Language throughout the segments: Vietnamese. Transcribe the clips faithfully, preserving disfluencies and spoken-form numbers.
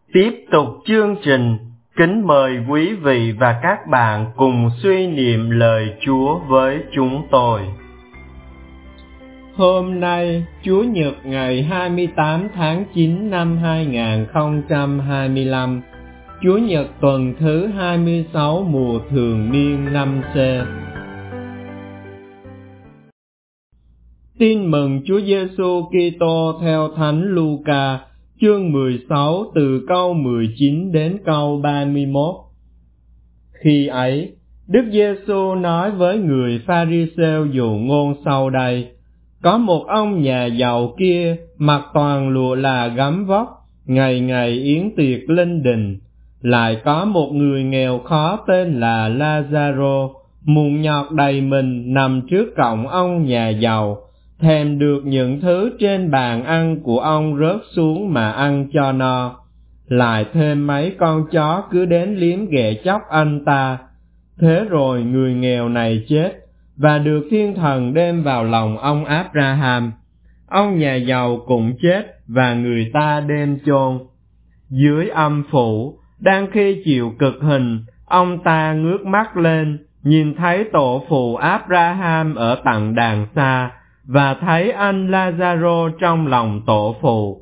Tiếp tục chương trình, kính mời quý vị và các bạn cùng suy niệm lời Chúa với chúng tôi. Hôm nay, Chủ nhật ngày hai mươi tám tháng chín năm hai nghìn không trăm hai mươi lăm, Chủ nhật tuần thứ hai mươi sáu mùa thường niên năm C. Tin mừng Chúa Giêsu Kitô theo Thánh Luca, chương mười sáu từ câu mười chín đến câu ba mươi mốt. Khi ấy, Đức Giêsu nói với người Pha-ri-sêu dụ ngôn sau đây: Có một ông nhà giàu kia mặc toàn lụa là gấm vóc, ngày ngày yến tiệc linh đình. Lại có một người nghèo khó tên là La-gia-rô, mụn nhọt đầy mình nằm trước cổng ông nhà giàu, thèm được những thứ trên bàn ăn của ông rớt xuống mà ăn cho no. Lại thêm mấy con chó cứ đến liếm ghẻ chóc anh ta. Thế rồi người nghèo này chết, và được thiên thần đem vào lòng ông Áp-ra-ham. Ông nhà giàu cũng chết, và người ta đem chôn. Dưới âm phủ, đang khi chịu cực hình, ông ta ngước mắt lên, nhìn thấy tổ phụ Áp-ra-ham ở tận đàng xa, và thấy anh La-gia-rô trong lòng tổ phụ.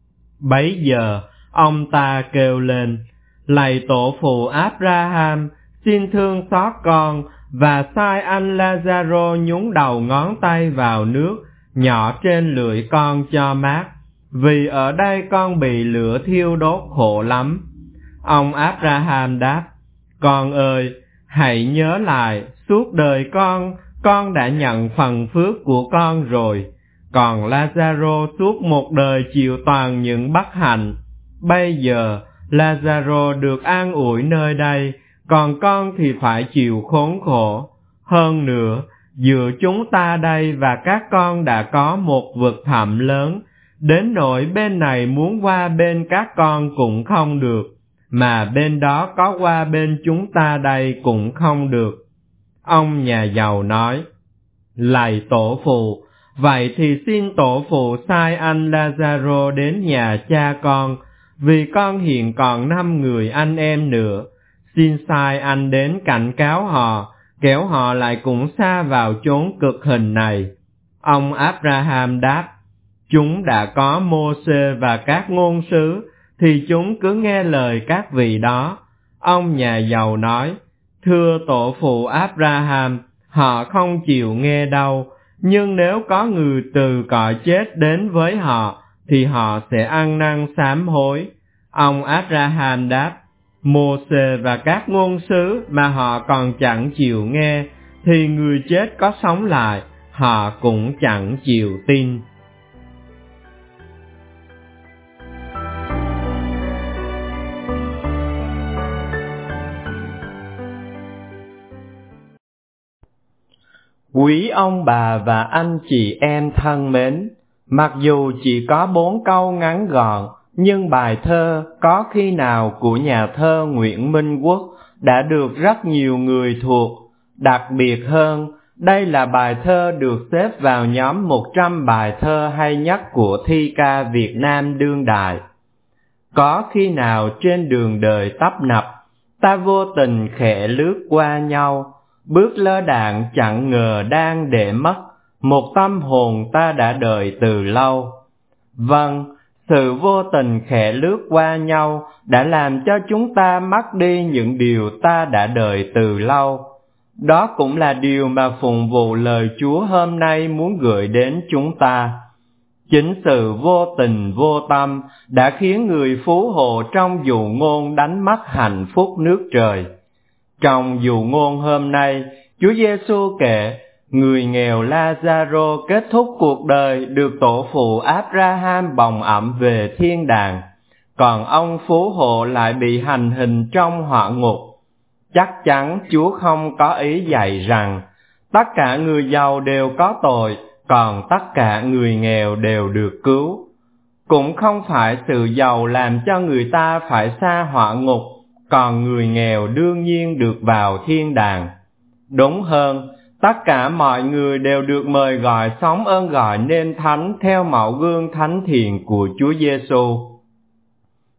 Bấy giờ, ông ta kêu lên: Lạy tổ phụ Áp-ra-ham, xin thương xót con, và sai anh La-gia-rô nhúng đầu ngón tay vào nước, nhỏ trên lưỡi con cho mát, vì ở đây con bị lửa thiêu đốt khổ lắm. Ông Áp-ra-ham đáp: Con ơi, hãy nhớ lại, suốt đời con, con đã nhận phần phước của con rồi. Còn La-gia-rô suốt một đời chịu toàn những bất hạnh. Bây giờ, La-gia-rô được an ủi nơi đây, còn con thì phải chịu khốn khổ. Hơn nữa, giữa chúng ta đây và các con đã có một vực thẳm lớn, đến nỗi bên này muốn qua bên các con cũng không được, mà bên đó có qua bên chúng ta đây cũng không được. Ông nhà giàu nói: Lạy tổ phụ, vậy thì xin tổ phụ sai anh La-gia-rô đến nhà cha con, vì con hiện còn năm người anh em nữa. Xin sai anh đến cảnh cáo họ, kẻo họ lại cũng sa vào chốn cực hình này. Ông Áp-ra-ham đáp: Chúng đã có Mô-sê và các ngôn sứ, thì chúng cứ nghe lời các vị đó. Ông nhà giàu nói: Thưa tổ phụ Áp-ra-ham, họ không chịu nghe đâu, nhưng nếu có người từ cõi chết đến với họ, thì họ sẽ ăn năn sám hối. Ông Áp-ra-ham đáp: Mô-sê và các ngôn sứ mà họ còn chẳng chịu nghe, thì người chết có sống lại, họ cũng chẳng chịu tin. Quý ông bà và anh chị em thân mến, mặc dù chỉ có bốn câu ngắn gọn, nhưng bài thơ Có khi nào của nhà thơ Nguyễn Minh Quốc đã được rất nhiều người thuộc. Đặc biệt hơn, đây là bài thơ được xếp vào nhóm một trăm bài thơ hay nhất của thi ca Việt Nam đương đại. Có khi nào trên đường đời tấp nập, ta vô tình khẽ lướt qua nhau, bước lơ đãng chẳng ngờ đang để mất một tâm hồn ta đã đợi từ lâu. Vâng, sự vô tình khẽ lướt qua nhau đã làm cho chúng ta mất đi những điều ta đã đợi từ lâu. Đó cũng là điều mà phụng vụ lời Chúa hôm nay muốn gửi đến chúng ta. Chính sự vô tình vô tâm đã khiến người phú hộ trong dụ ngôn đánh mất hạnh phúc nước trời. Trong dụ ngôn hôm nay, Chúa Giêsu kể, người nghèo La-gia-rô kết thúc cuộc đời được tổ phụ Áp-ra-ham bồng ẵm về thiên đàng, còn ông phú hộ lại bị hành hình trong hỏa ngục. Chắc chắn Chúa không có ý dạy rằng tất cả người giàu đều có tội, còn tất cả người nghèo đều được cứu. Cũng không phải sự giàu làm cho người ta phải xa hỏa ngục, còn người nghèo đương nhiên được vào thiên đàng. Đúng hơn, tất cả mọi người đều được mời gọi sống ơn gọi nên thánh theo mẫu gương thánh thiện của Chúa Giêsu.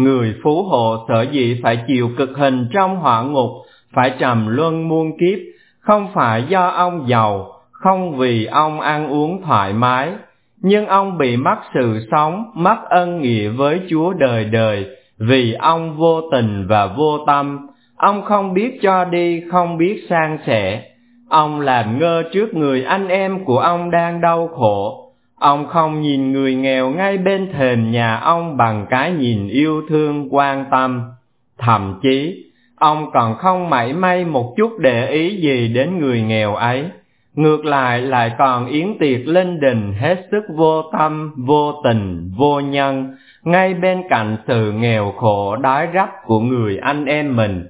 Người phú hộ sở dĩ phải chịu cực hình trong hỏa ngục, phải trầm luân muôn kiếp, không phải do ông giàu, không vì ông ăn uống thoải mái, nhưng ông bị mất sự sống, mất ân nghĩa với Chúa đời đời, vì ông vô tình và vô tâm. Ông không biết cho đi, không biết san sẻ. Ông làm ngơ trước người anh em của ông đang đau khổ. Ông không nhìn người nghèo ngay bên thềm nhà ông bằng cái nhìn yêu thương quan tâm. Thậm chí, ông còn không mảy may một chút để ý gì đến người nghèo ấy. Ngược lại lại còn yến tiệc linh đình hết sức vô tâm, vô tình, vô nhân, ngay bên cạnh sự nghèo khổ đói rách của người anh em mình.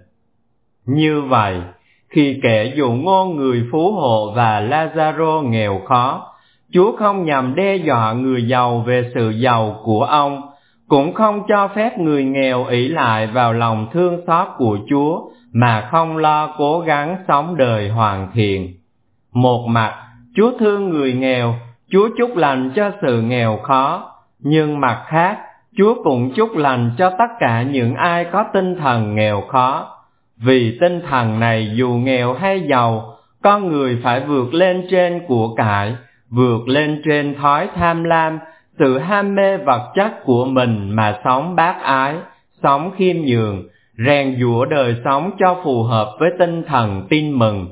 Như vậy, khi kẻ dụ ngôn người phú hộ và Lazaro nghèo khó, Chúa không nhằm đe dọa người giàu về sự giàu của ông, cũng không cho phép người nghèo ỷ lại vào lòng thương xót của Chúa mà không lo cố gắng sống đời hoàn thiện. Một mặt, Chúa thương người nghèo, Chúa chúc lành cho sự nghèo khó, nhưng mặt khác, Chúa cũng chúc lành cho tất cả những ai có tinh thần nghèo khó. Vì tinh thần này dù nghèo hay giàu, con người phải vượt lên trên của cải, vượt lên trên thói tham lam, sự ham mê vật chất của mình mà sống bác ái, sống khiêm nhường, rèn giũa đời sống cho phù hợp với tinh thần tin mừng.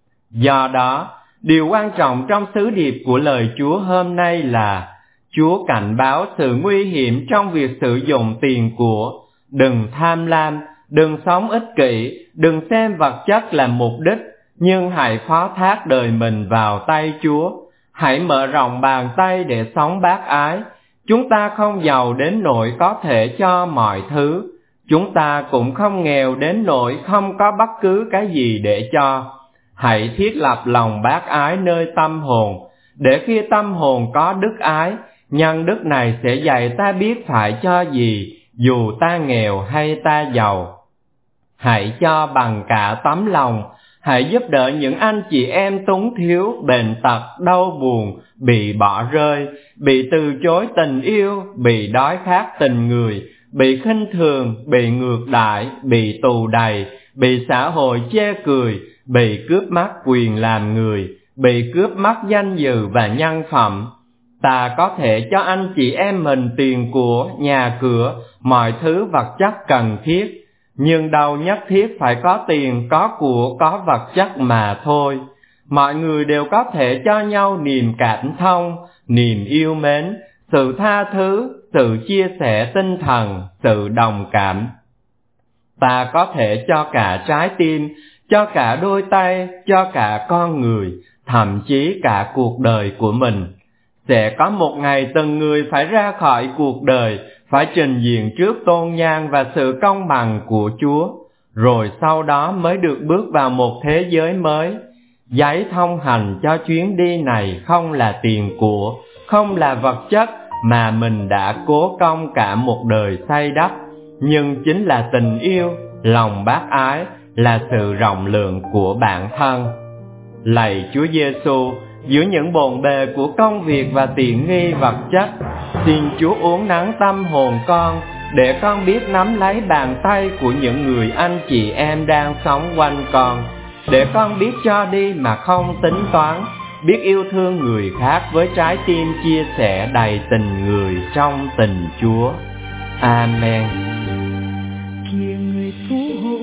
Do đó, điều quan trọng trong sứ điệp của lời Chúa hôm nay là Chúa cảnh báo sự nguy hiểm trong việc sử dụng tiền của. Đừng tham lam, đừng sống ích kỷ, đừng xem vật chất là mục đích, nhưng hãy phó thác đời mình vào tay Chúa. Hãy mở rộng bàn tay để sống bác ái. Chúng ta không giàu đến nỗi có thể cho mọi thứ. Chúng ta cũng không nghèo đến nỗi không có bất cứ cái gì để cho. Hãy thiết lập lòng bác ái nơi tâm hồn, để khi tâm hồn có đức ái, nhân đức này sẽ dạy ta biết phải cho gì, dù ta nghèo hay ta giàu. Hãy cho bằng cả tấm lòng, hãy giúp đỡ những anh chị em túng thiếu, bệnh tật, đau buồn, bị bỏ rơi, bị từ chối tình yêu, bị đói khát tình người, bị khinh thường, bị ngược đãi, bị tù đày, bị xã hội chê cười, bị cướp mất quyền làm người, bị cướp mất danh dự và nhân phẩm. Ta có thể cho anh chị em mình tiền của, nhà cửa, mọi thứ vật chất cần thiết, nhưng đâu nhất thiết phải có tiền, có của, có vật chất mà thôi. Mọi người đều có thể cho nhau niềm cảm thông, niềm yêu mến, sự tha thứ, sự chia sẻ tinh thần, sự đồng cảm. Ta có thể cho cả trái tim, cho cả đôi tay, cho cả con người, thậm chí cả cuộc đời của mình. Sẽ có một ngày từng người phải ra khỏi cuộc đời, phải trình diện trước tôn nhang và sự công bằng của Chúa, rồi sau đó mới được bước vào một thế giới mới. Giấy thông hành cho chuyến đi này không là tiền của, không là vật chất mà mình đã cố công cả một đời xây đắp, nhưng chính là tình yêu, lòng bác ái, là sự rộng lượng của bản thân. Lạy Chúa Giêsu, giữa những bộn bề của công việc và tiện nghi vật chất, xin Chúa uốn nắn tâm hồn con, để con biết nắm lấy bàn tay của những người anh chị em đang sống quanh con, để con biết cho đi mà không tính toán, biết yêu thương người khác với trái tim chia sẻ đầy tình người trong tình Chúa. Amen. Kìa người phú hộ,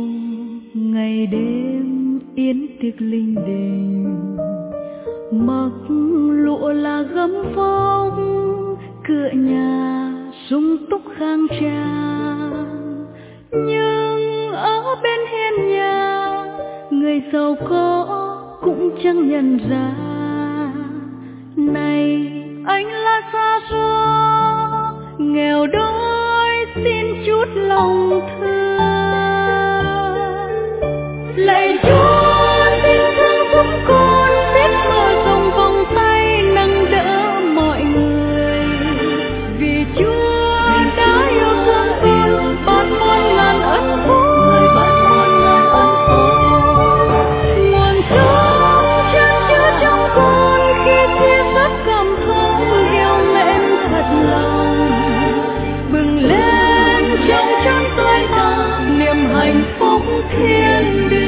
ngày đêm yến tiệc linh đình, mặc lụa là gấm phong, cửa nhà sung túc khang trang. Nhưng ở bên hiên nhà, người giàu có cũng chẳng nhận ra, này anh là xa xưa, nghèo đói xin chút lòng thương. Lạy Chúa, xin thương giúp con biết mở rộng vòng tay nâng đỡ mọi người, vì Chúa đã yêu thương con ban muôn ngàn ân phúc, nguồn sống chan chứa trong con khi chia sẻ cảm thông yêu mến thật lòng, bừng lên trong phúc thiên địa.